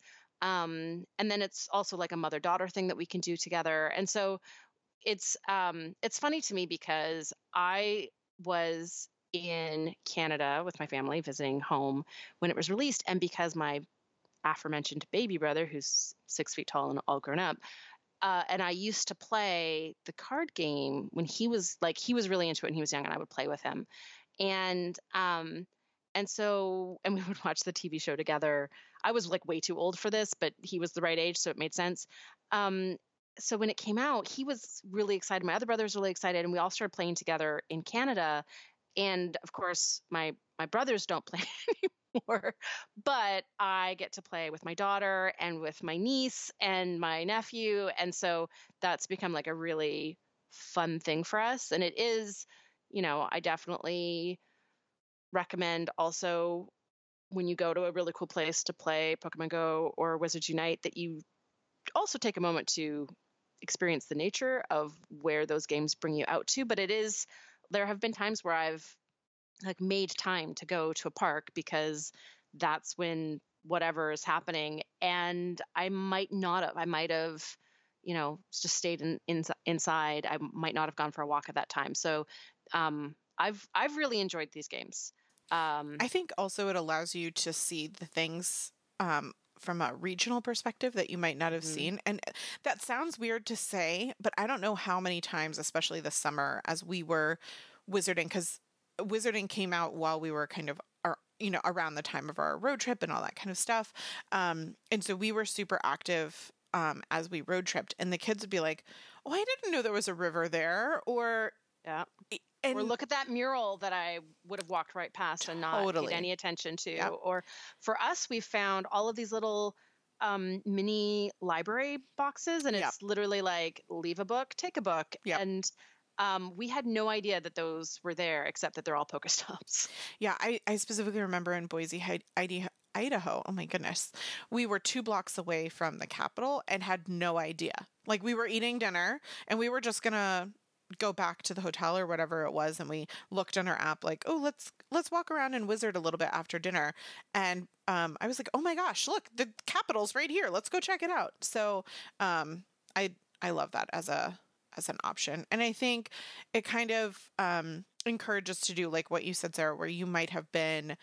Um, and then it's also like a mother daughter thing that we can do together. And so it's um it's funny to me because I was in Canada with my family visiting home when it was released, and because my aforementioned baby brother, who's six feet tall and all grown up, uh, and I used to play the card game when he was like he was really into it and he was young, and I would play with him, and um and so and we would watch the T V show together. I was like way too old for this, but he was the right age, so it made sense. Um, so when it came out, he was really excited. My other brother was really excited, and we all started playing together in Canada. And of course, my my brothers don't play anymore, but I get to play with my daughter and with my niece and my nephew, and so that's become like a really fun thing for us. And it is, you know, I definitely recommend also when you go to a really cool place to play Pokemon Go or Wizards Unite that you also take a moment to experience the nature of where those games bring you out to. But it is, there have been times where I've like made time to go to a park because that's when whatever is happening. And I might not have, I might have, you know, just stayed in, in inside. I might not have gone for a walk at that time. So um, I've, I've really enjoyed these games. Um, I think also it allows you to see the things um, from a regional perspective that you might not have Mhm. seen. And that sounds weird to say, but I don't know how many times, especially this summer, as we were wizarding, because wizarding came out while we were kind of, ar- you know, around the time of our road trip and all that kind of stuff. Um, and so we were super active um, as we road tripped, and the kids would be like, "Oh, I didn't know there was a river there," or yeah. and Or look at that mural that I would have walked right past and not Totally. paid any attention to. Yep. Or for us, we found all of these little um, mini library boxes, and Yep. it's literally like leave a book, take a book. Yep. And um, we had no idea that those were there, except that they're all Pokestops. Yeah, I, I specifically remember in Boise, Hi- Idaho, Idaho, oh my goodness, we were two blocks away from the Capitol and had no idea. Like we were eating dinner and we were just gonna go back to the hotel or whatever it was, and we looked on our app like, oh, let's let's walk around and wizard a little bit after dinner. And um, I was like, oh my gosh, look, the Capitol's right here. Let's go check it out. So um, I I love that as a as an option. And I think it kind of um, encourages to do like what you said, Sarah, where you might have been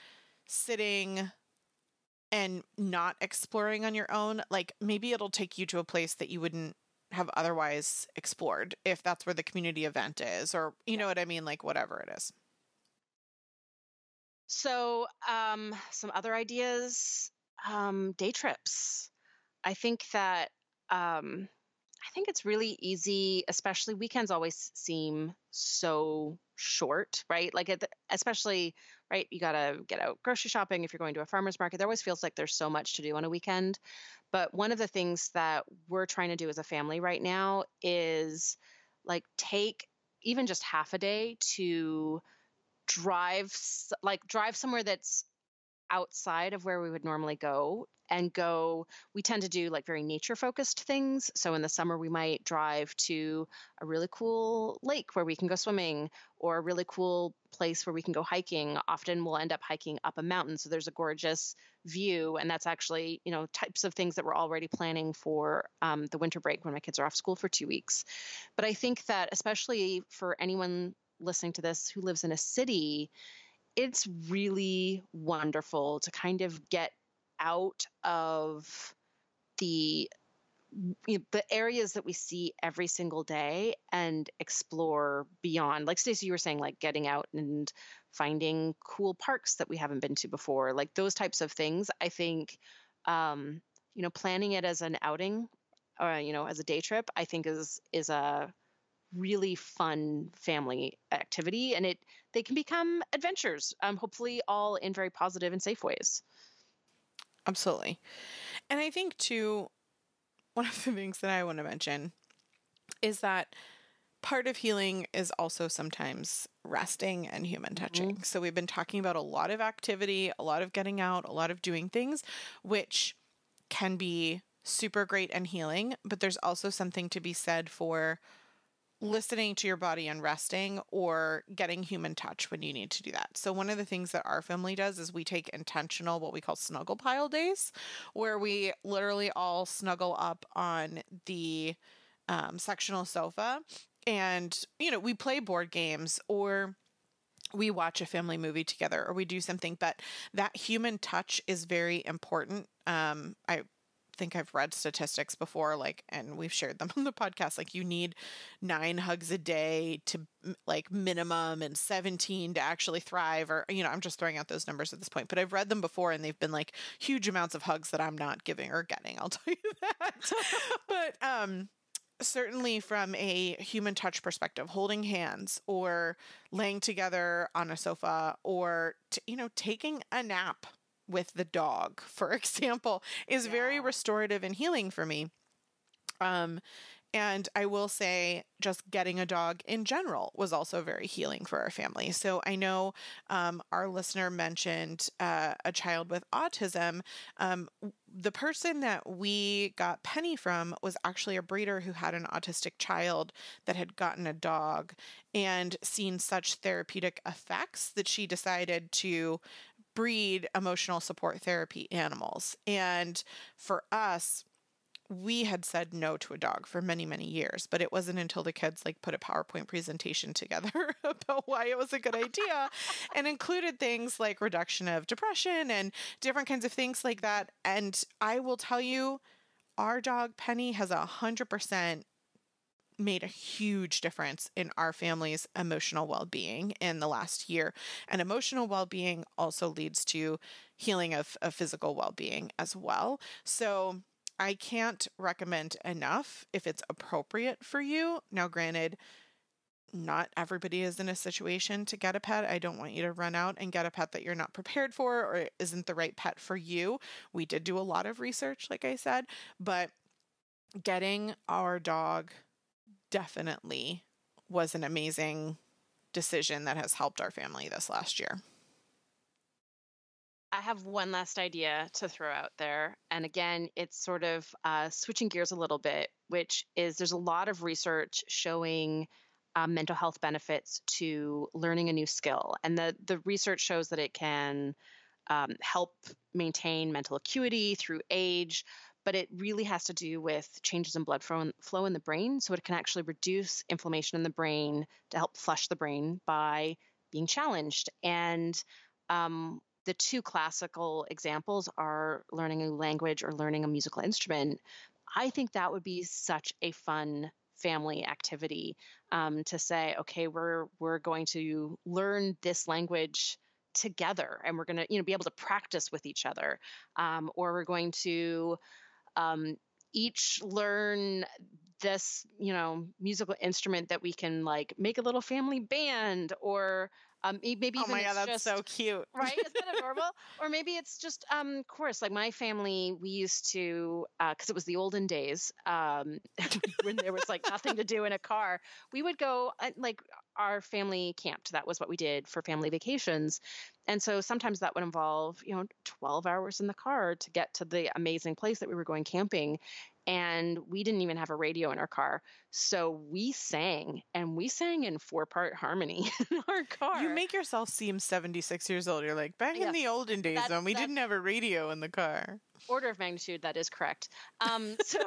sitting and not exploring on your own. Like maybe it'll take you to a place that you wouldn't have otherwise explored if that's where the community event is, or you know what I mean, like whatever it is. So um, some other ideas, um, day trips. I think that um, I think it's really easy, especially weekends always seem so short, right? Like, it, especially, right? You got to get out grocery shopping if you're going to a farmer's market. There always feels like there's so much to do on a weekend. But one of the things that we're trying to do as a family right now is like take even just half a day to drive, like drive somewhere that's outside of where we would normally go and go. We tend to do like very nature focused things. So in the summer, we might drive to a really cool lake where we can go swimming, or a really cool place where we can go hiking. Often we'll end up hiking up a mountain. So there's a gorgeous view. And that's actually, you know, types of things that we're already planning for um, the winter break when my kids are off school for two weeks. But I think that especially for anyone listening to this who lives in a city, it's really wonderful to kind of get out of the you know, the areas that we see every single day and explore beyond. Like Stacey, you were saying, like getting out and finding cool parks that we haven't been to before, like those types of things. I think, um, you know, planning it as an outing, or you know, as a day trip, I think is is a really fun family activity, and it they can become adventures, um, hopefully all in very positive and safe ways. Absolutely. And I think too, one of the things that I want to mention is that part of healing is also sometimes resting and human touching. Mm-hmm. So we've been talking about a lot of activity, a lot of getting out, a lot of doing things, which can be super great and healing, but there's also something to be said for listening to your body and resting, or getting human touch when you need to do that. So one of the things that our family does is we take intentional, what we call snuggle pile days, where we literally all snuggle up on the um, sectional sofa, and, you know, we play board games, or we watch a family movie together, or we do something, but that human touch is very important. Um, I think I've read statistics before, like, and we've shared them on the podcast, like you need nine hugs a day to like minimum, and seventeen to actually thrive, or, you know, I'm just throwing out those numbers at this point, but I've read them before and they've been like huge amounts of hugs that I'm not giving or getting, I'll tell you that. But, um, certainly from a human touch perspective, holding hands or laying together on a sofa, or, t- you know, taking a nap with the dog, for example, is yeah. very restorative and healing for me. Um, and I will say just getting a dog in general was also very healing for our family. So I know um, our listener mentioned uh, a child with autism. Um, the person that we got Penny from was actually a breeder who had an autistic child that had gotten a dog and seen such therapeutic effects that she decided to breed emotional support therapy animals. And for us, we had said no to a dog for many, many years, but it wasn't until the kids like put a PowerPoint presentation together about why it was a good idea and included things like reduction of depression and different kinds of things like that. And I will tell you, our dog Penny has a hundred percent made a huge difference in our family's emotional well-being in the last year. And emotional well-being also leads to healing of, of physical well-being as well. So I can't recommend enough if it's appropriate for you. Now, granted, not everybody is in a situation to get a pet. I don't want you to run out and get a pet that you're not prepared for or isn't the right pet for you. We did do a lot of research, like I said, but getting our dog definitely was an amazing decision that has helped our family this last year. I have one last idea to throw out there. And again, it's sort of uh, switching gears a little bit, which is there's a lot of research showing um, mental health benefits to learning a new skill. And the, the research shows that it can um, help maintain mental acuity through age, but it really has to do with changes in blood flow in, flow in the brain. So it can actually reduce inflammation in the brain to help flush the brain by being challenged. And um, the two classical examples are learning a new language or learning a musical instrument. I think that would be such a fun family activity um, to say, okay, we're we're going to learn this language together, and we're going to you know be able to practice with each other, um, or we're going to um, each learn this you know musical instrument that we can like make a little family band, or Um, e- maybe Oh even my God, it's that's just so cute. right. Is that adorable? Or maybe it's just um chorus. Like my family, we used to uh because it was the olden days, um when there was like nothing to do in a car. We would go uh, like our family camped. That was what we did for family vacations. And so sometimes that would involve, you know, twelve hours in the car to get to the amazing place that we were going camping. And we didn't even have a radio in our car. So we sang, and we sang in four part harmony in our You car. make yourself seem seventy-six years old. You're like, back in Yes, the olden days that when we that's didn't have a radio in the car. order of magnitude. That is correct. Um, so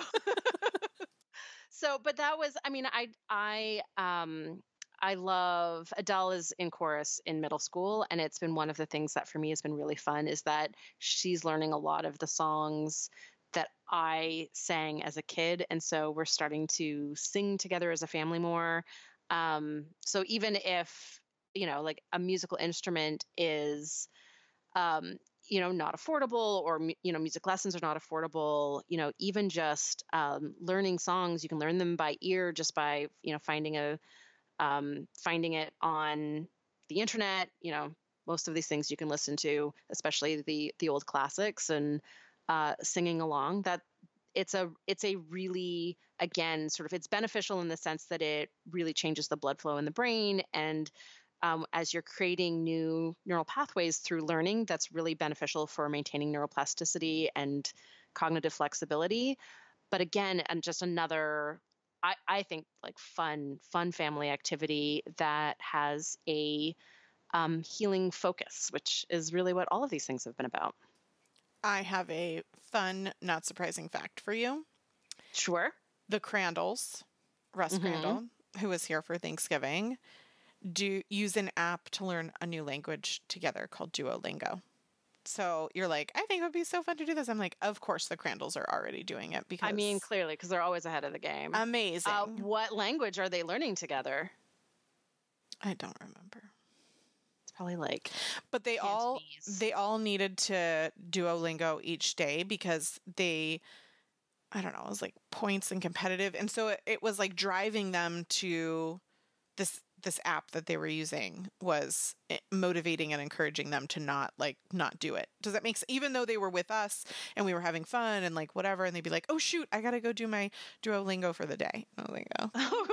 so, but that was, I mean, I I um I love Adele is in chorus in middle school, and it's been one of the things that for me has been really fun is that she's learning a lot of the songs that I sang as a kid, and so we're starting to sing together as a family more. Um, so even if you know, like a musical instrument is um, you know, not affordable, or mu- you know, music lessons are not affordable. You know, even just um, learning songs, you can learn them by ear just by you know finding a um, finding it on the internet. You know, most of these things you can listen to, especially the the old classics, and uh, singing along. That it's a it's a really, again, sort of, it's beneficial in the sense that it really changes the blood flow in the brain, and um, as you're creating new neural pathways through learning, that's really beneficial for maintaining neuroplasticity and cognitive flexibility. But again, and just another, I, I think, like fun fun family activity that has a um, healing focus, which is really what all of these things have been about. I have a fun, not surprising fact for you. Sure. The Crandalls, Russ Mm-hmm. Crandall, who was here for Thanksgiving, do use an app to learn a new language together called Duolingo. So you're like, I think it would be so fun to do this. I'm like, of course the Crandalls are already doing it I mean, because clearly, because they're always ahead of the game. Uh, amazing. what language are they learning together? I don't remember. It's probably like But they all Cantonese. they all needed to Duolingo each day because they, I don't know, it was like points and competitive. And so it, it was like driving them to this this app that they were using was eh, motivating and encouraging them to not like not do it. Does that make sense? Even though they were with us and we were having fun and like whatever, and they'd be like, "Oh shoot, I gotta go do my Duolingo for the day." I was like, "Oh,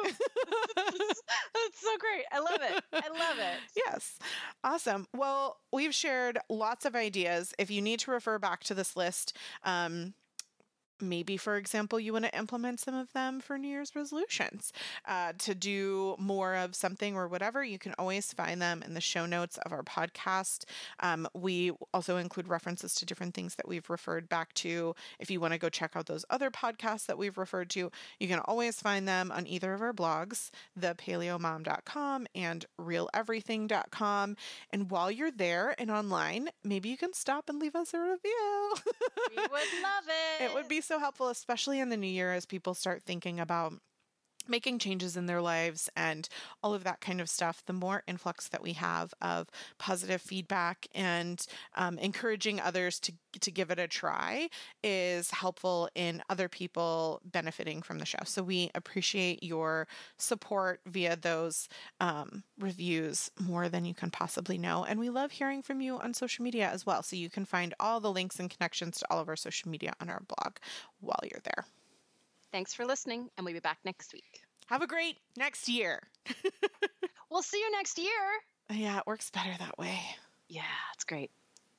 That's so great. I love it. I love it. yes, awesome." Well, we've shared lots of ideas. If you need to refer back to this list, um, maybe, for example, you want to implement some of them for New Year's resolutions uh, to do more of something or whatever. You can always find them in the show notes of our podcast. Um, we also include references to different things that we've referred back to. If you want to go check out those other podcasts that we've referred to, you can always find them on either of our blogs, the paleo mom dot com and real everything dot com. And while you're there and online, maybe you can stop and leave us a review. We would love it. It would be so helpful, especially in the new year as people start thinking about making changes in their lives and all of that kind of stuff. The more influx that we have of positive feedback and um, encouraging others to to give it a try is helpful in other people benefiting from the show. So we appreciate your support via those um, reviews more than you can possibly know. And we love hearing from you on social media as well. So you can find all the links and connections to all of our social media on our blog while you're there. Thanks for listening, and we'll be back next week. Have a great next year. We'll see you next year. Yeah, it works better that way. Yeah, it's great.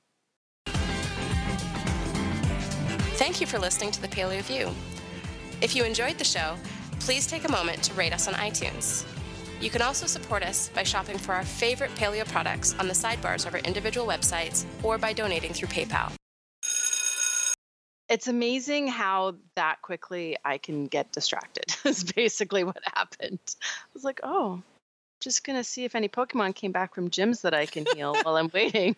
Thank you for listening to the Paleo View. If you enjoyed the show, please take a moment to rate us on iTunes. You can also support us by shopping for our favorite paleo products on the sidebars of our individual websites or by donating through PayPal. It's amazing how that quickly I can get distracted. Is basically what happened. I was like, oh, just going to see if any Pokemon came back from gyms that I can heal while I'm waiting.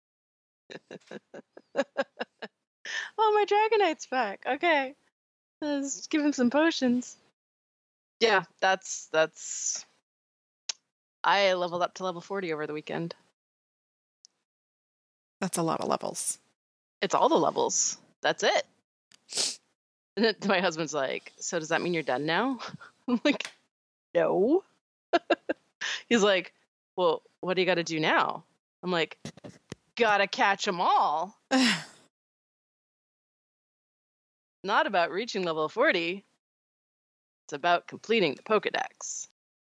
Oh, my Dragonite's back. Okay. Let's give him some potions. Yeah, that's, that's, I leveled up to level forty over the weekend. That's a lot of levels. It's all the levels. That's it. And then my husband's like, so does that mean you're done now? I'm like, no. He's like, well, what do you got to do now? I'm like, gotta catch them all. Not about reaching level forty. It's about completing the Pokedex.